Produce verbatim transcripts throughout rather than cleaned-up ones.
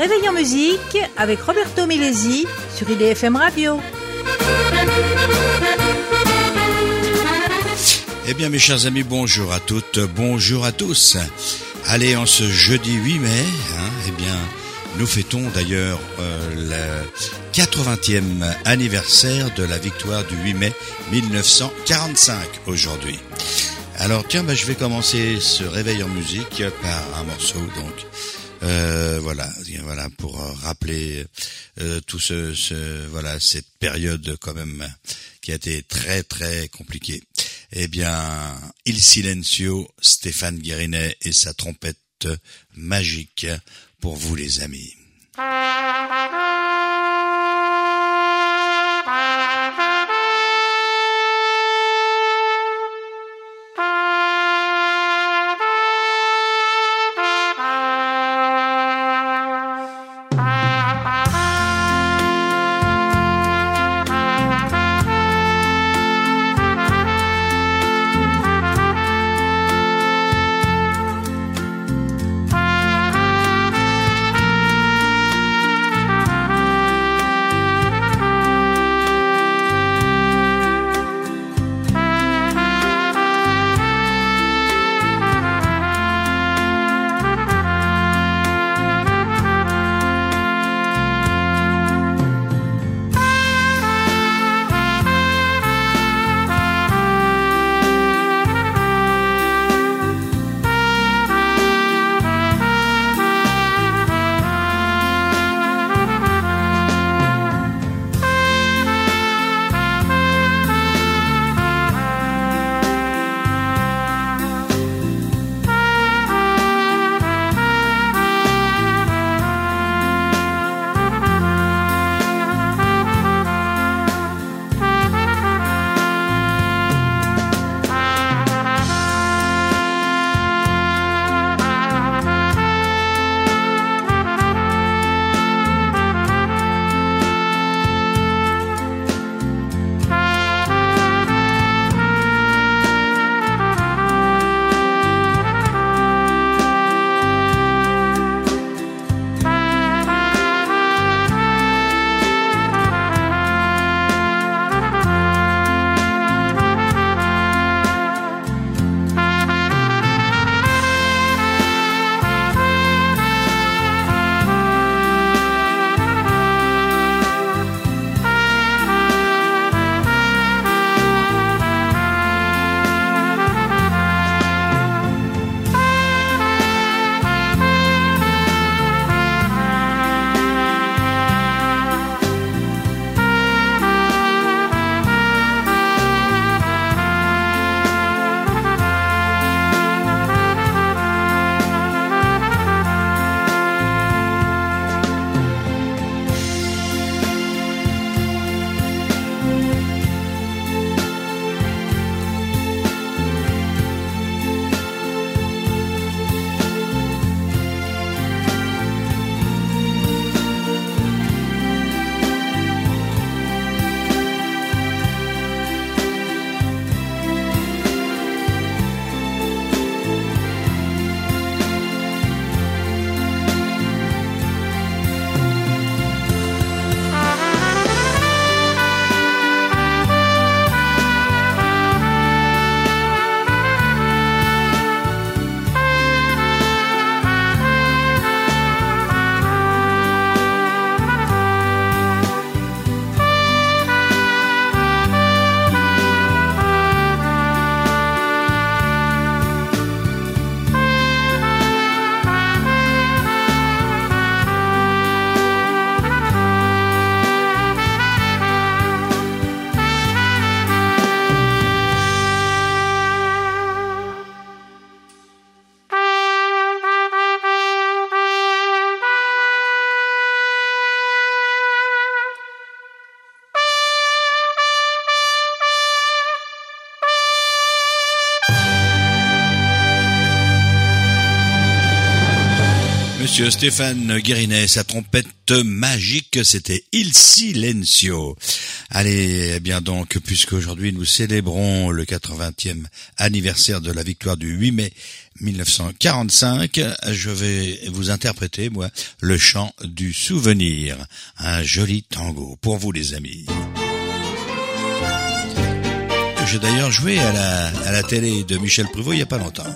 Réveil en musique avec Roberto Milesi sur I D F M Radio. Eh bien mes chers amis, bonjour à toutes, bonjour à tous. Allez, en ce jeudi huit mai, hein, eh bien, nous fêtons d'ailleurs euh, le quatre-vingtième anniversaire de la victoire du huit mai mille neuf cent quarante-cinq aujourd'hui. Alors tiens, bah, je vais commencer ce réveil en musique par un morceau, donc euh, voilà, voilà pour euh, rappeler euh, tout ce, ce, voilà cette période quand même qui a été très très compliquée. Eh bien, Il Silencio, Stéphane Guérinet et sa trompette magique pour vous les amis. monsieur Stéphane Guérinet, sa trompette magique, c'était Il Silencio. Allez, eh bien donc, puisqu'aujourd'hui nous célébrons le quatre-vingtième anniversaire de la victoire du huit mai mille neuf cent quarante-cinq, je vais vous interpréter, moi, le chant du souvenir. Un joli tango pour vous, les amis. J'ai d'ailleurs joué à la, à la télé de Michel Pruvot il n'y a pas longtemps.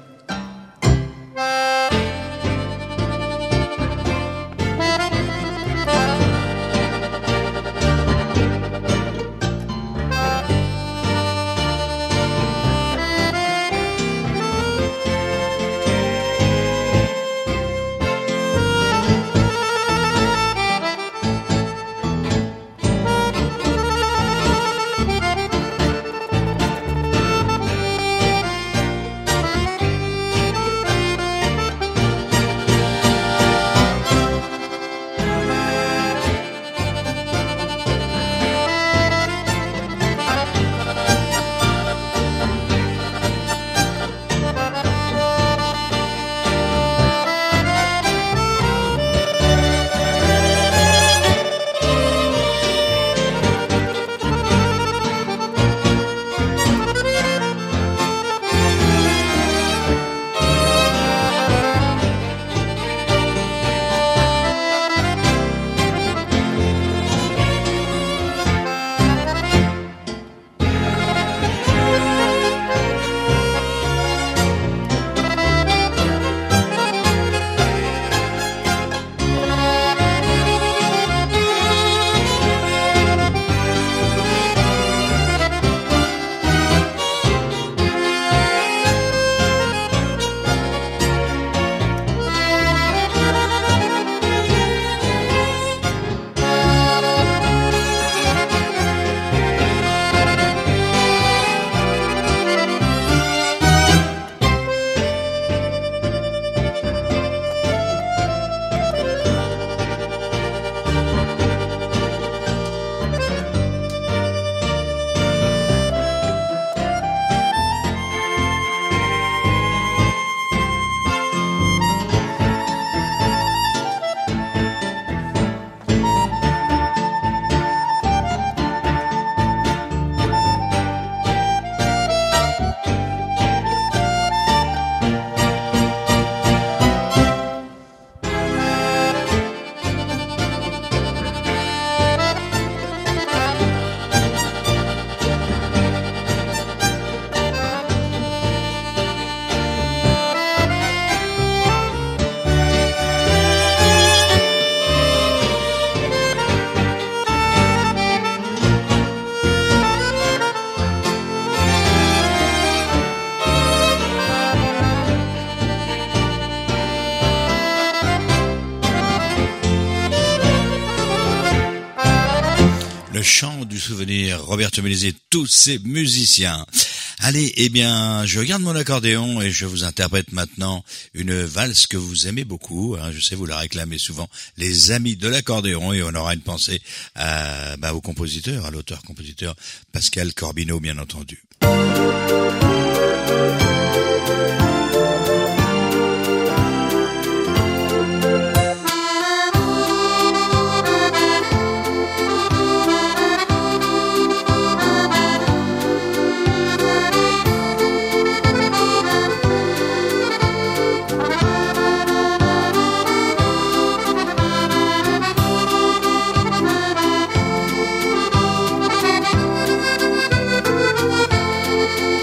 Le chant du souvenir, Roberto Mélisée, tous ces musiciens. Allez, eh bien, je garde mon accordéon et je vous interprète maintenant une valse que vous aimez beaucoup. Hein, je sais, vous la réclamez souvent, les amis de l'accordéon, et on aura une pensée à, bah, au compositeur, à l'auteur-compositeur Pascal Corbineau, bien entendu. Thank you.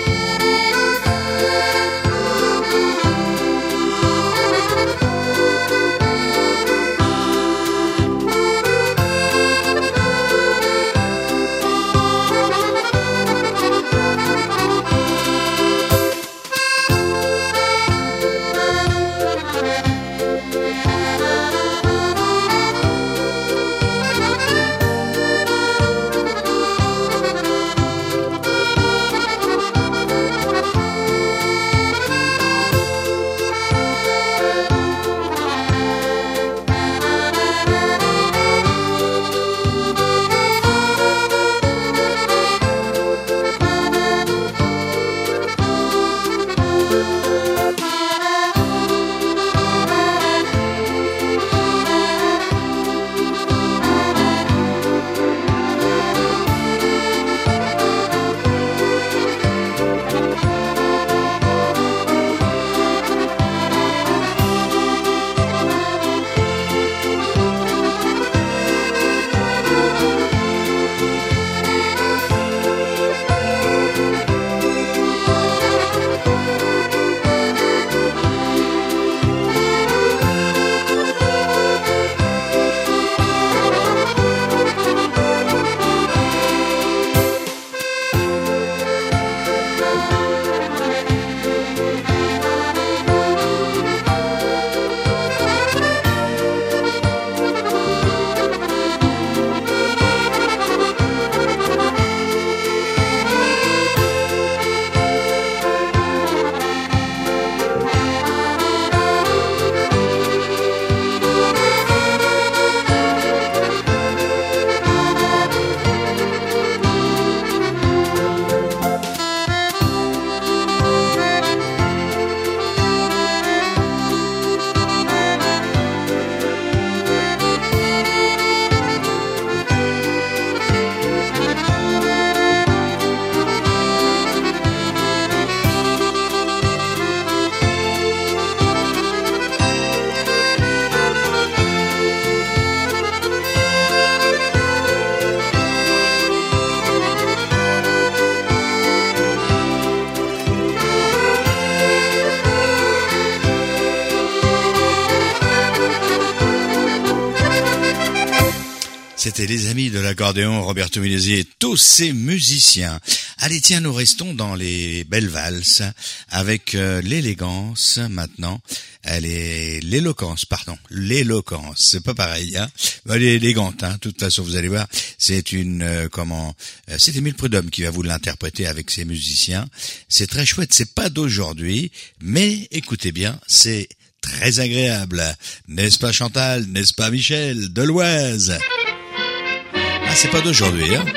c'était les amis de l'accordéon, Roberto Milesi et tous ses musiciens. Allez, tiens, nous restons dans les belles valses avec euh, l'élégance maintenant. Elle est l'éloquence, pardon, l'éloquence, c'est pas pareil, hein. Elle est élégante, hein. De toute façon, vous allez voir, c'est une euh, comment, euh, c'est Émile Prudhomme qui va vous l'interpréter avec ses musiciens. C'est très chouette, c'est pas d'aujourd'hui, mais écoutez bien, c'est très agréable, n'est-ce pas Chantal, n'est-ce pas Michel, de l'Oise? Ah, c'est pas d'aujourd'hui, hein.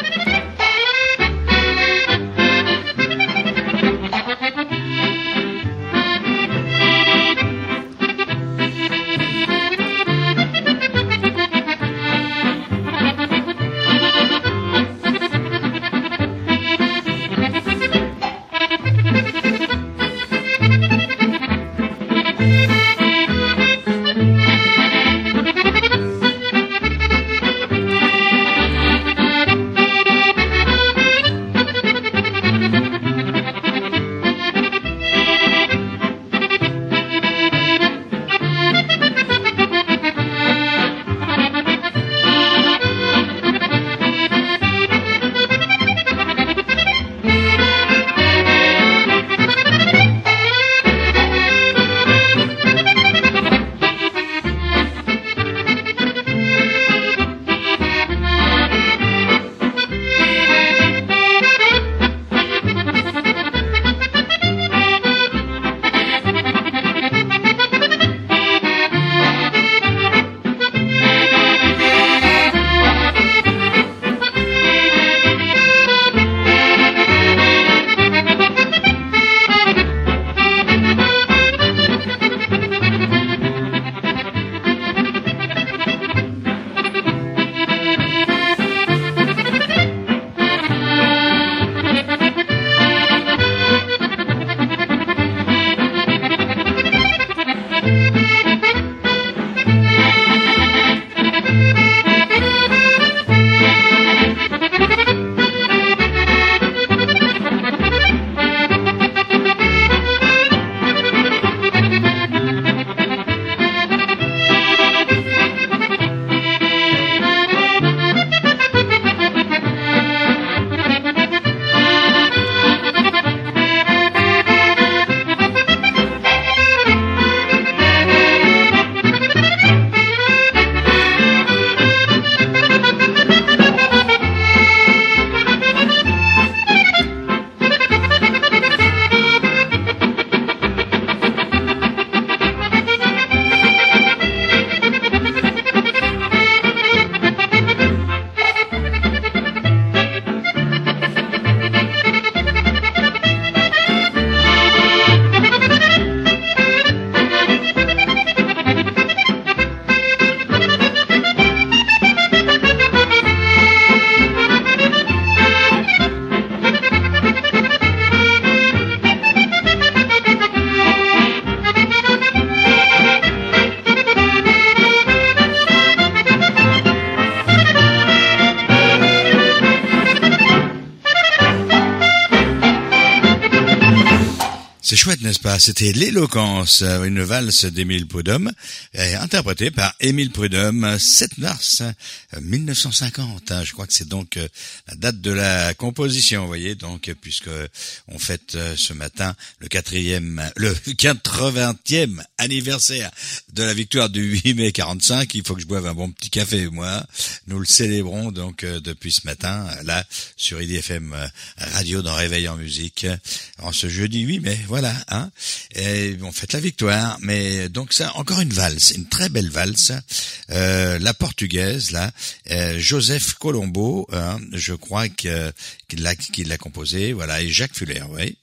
C'est chouette, n'est-ce pas? C'était l'éloquence, une valse d'Émile Prudhomme, interprétée par Émile Prudhomme, sept mars mille neuf cent cinquante. Je crois que c'est donc la date de la composition, vous voyez, donc, puisque on fête ce matin le quatrième, le quatre-vingtième anniversaire de la victoire du huit mai quarante-cinq. Il faut que je boive un bon petit café, moi. Nous le célébrons donc depuis ce matin, là, sur I D F M Radio dans Réveil en musique, en ce jeudi huit mai. Voilà. Voilà, hein. Et on fête la victoire, mais donc ça, encore une valse, une très belle valse, euh, la portugaise, là, euh, Joseph Colombo, hein, je crois que qu'il l'a qu'il l'a composé, voilà, et Jacques Fuller, oui.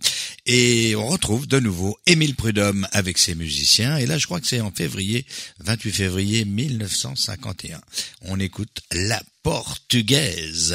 Et on retrouve de nouveau Émile Prudhomme avec ses musiciens, et là, je crois que c'est en février, vingt-huit février mille neuf cent cinquante et un. On écoute la portugaise.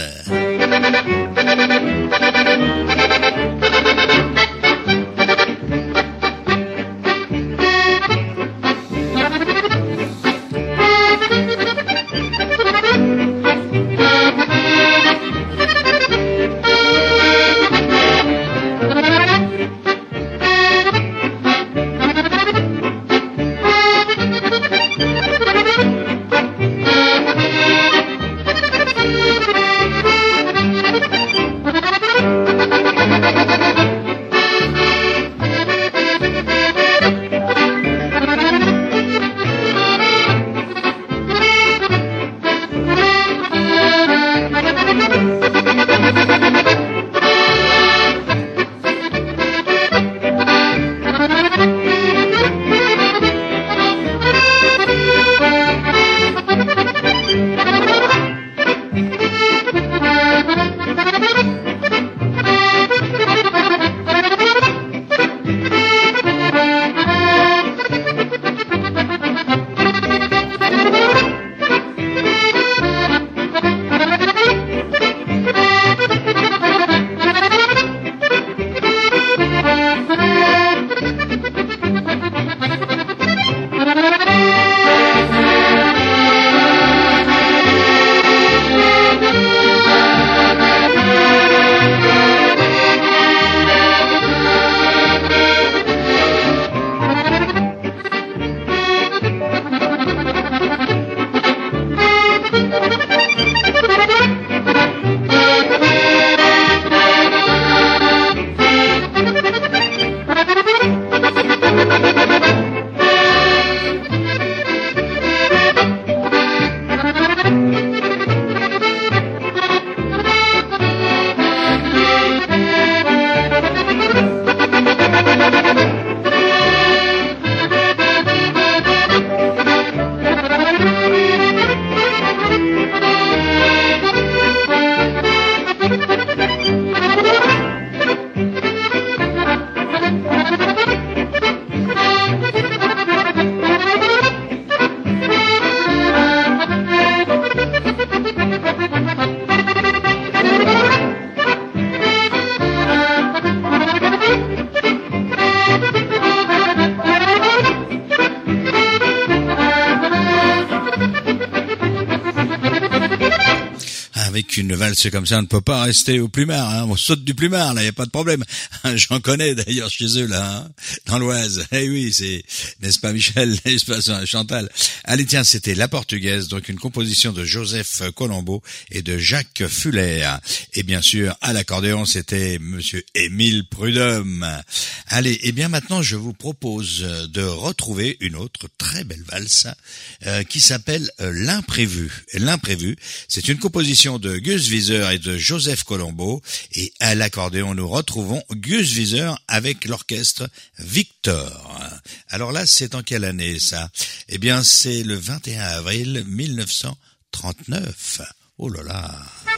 avec une valse comme ça, on ne peut pas rester au plumard, hein. On saute du plumard, là, il n'y a pas de problème. J'en connais d'ailleurs chez eux, là, hein, dans l'Oise. Eh oui, c'est, n'est-ce pas Michel, n'est-ce pas Chantal? Allez, tiens, c'était La Portugaise, donc une composition de Joseph Colombo et de Jacques Fuller. Et bien sûr, à l'accordéon, c'était Monsieur Émile Prudhomme. Allez, et bien maintenant, je vous propose de retrouver une autre très belle valse euh, qui s'appelle euh, L'Imprévu. L'Imprévu, c'est une composition de Gus Viseur et de Joseph Colombo, et à l'accordéon nous retrouvons Gus Viseur avec l'orchestre Victor. Alors là, c'est en quelle année ça? Eh bien, c'est le vingt et un avril mille neuf cent trente-neuf. Oh là là.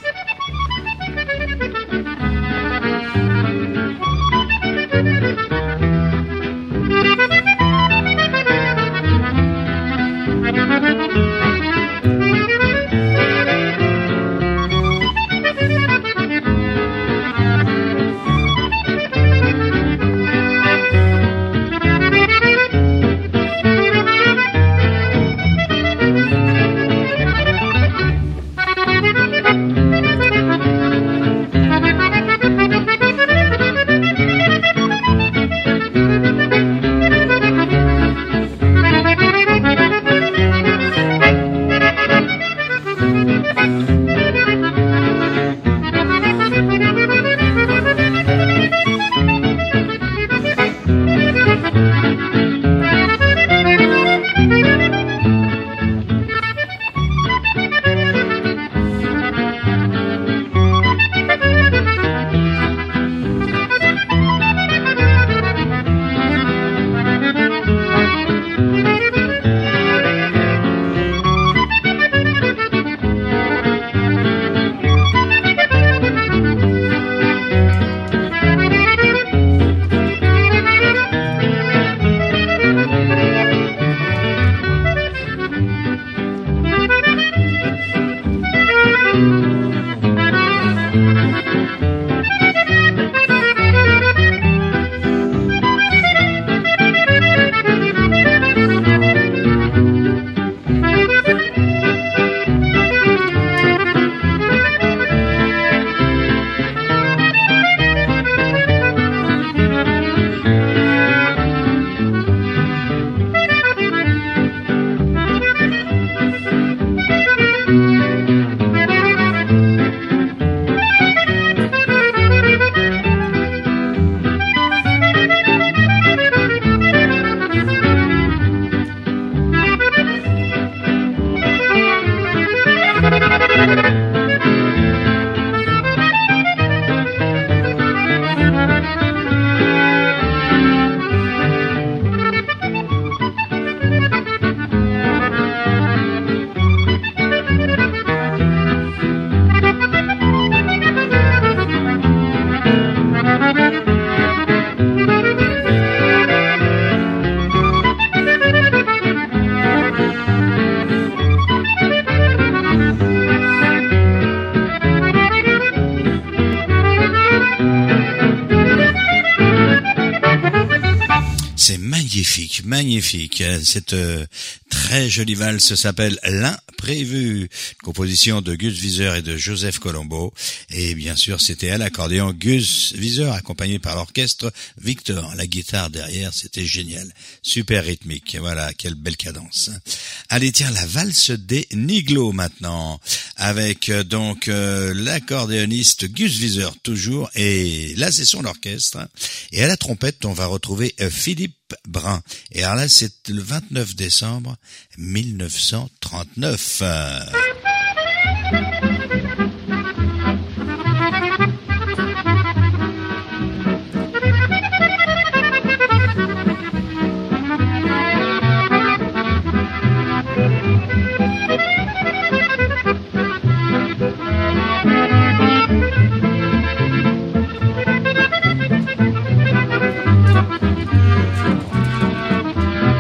Magnifique, magnifique. Cette euh, très jolie valse s'appelle L'Imprévu, une composition de Gus Viseur et de Joseph Colombo. Et bien sûr, c'était à l'accordéon Gus Viseur accompagné par l'orchestre Victor. La guitare derrière, c'était génial. Super rythmique. Voilà, quelle belle cadence. Allez, tiens, la valse des Niglots maintenant, avec euh, donc euh, l'accordéoniste Gus Viseur toujours, et là c'est son orchestre. Et à la trompette, on va retrouver euh, Philippe Brun. Et alors là, c'est le vingt-neuf décembre mille neuf cent trente-neuf.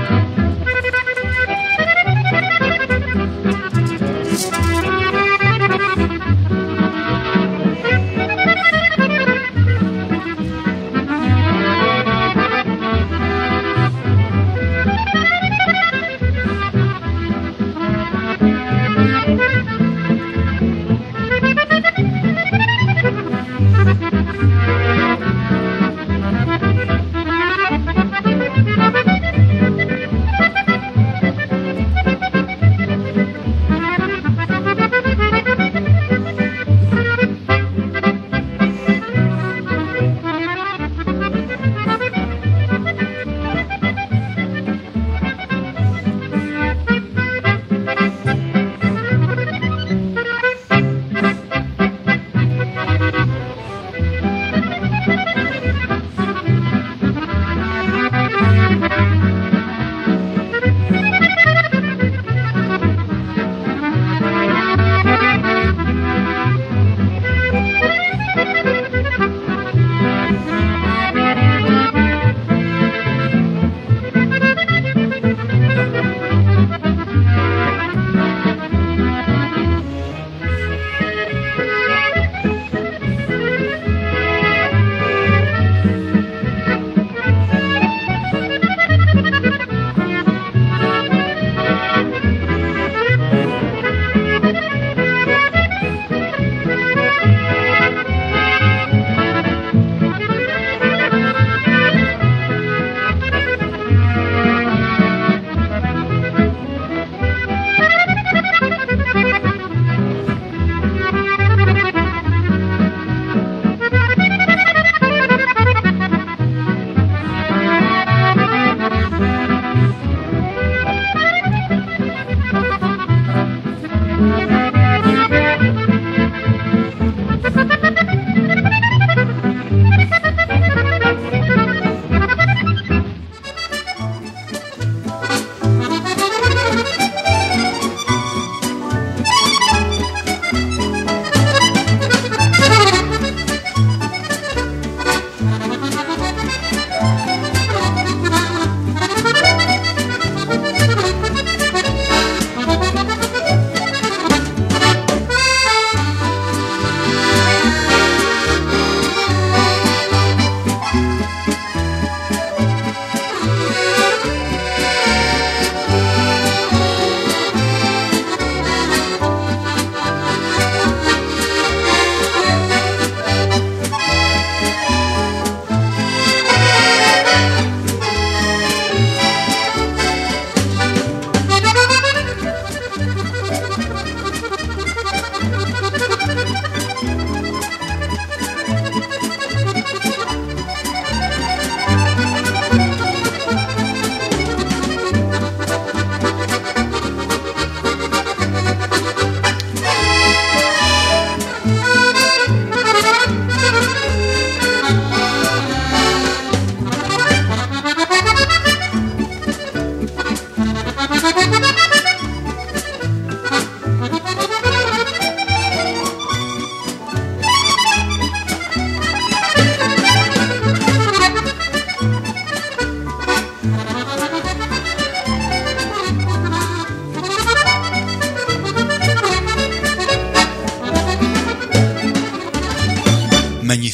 Thank you.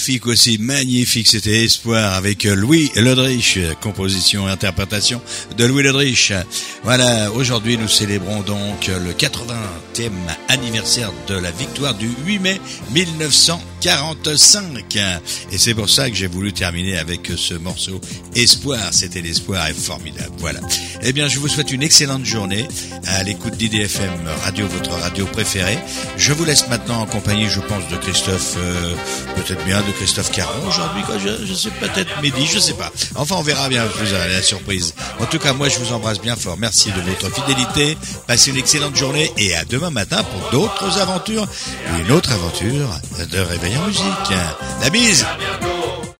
magnifique aussi, magnifique, c'était Espoir avec Louis Ledrich, composition et interprétation de Louis Ledrich. Voilà, aujourd'hui nous célébrons donc le quatre-vingtième anniversaire de la victoire du huit mai mille neuf cent quarante-cinq. Et c'est pour ça que j'ai voulu terminer avec ce morceau Espoir. C'était l'espoir est formidable. Voilà. Eh bien, je vous souhaite une excellente journée à l'écoute d'I D F M Radio, votre radio préférée. Je vous laisse maintenant en compagnie, je pense, de Christophe, euh, peut-être bien de Christophe Caron aujourd'hui, quoi. Je, je sais, peut-être Mehdi, je sais pas. Enfin, on verra bien. Je vous aurai la surprise. En tout cas, moi, je vous embrasse bien fort. Merci de votre fidélité. Passez une excellente journée et à demain matin pour d'autres aventures. Une autre aventure de Réveil en musique. La bise!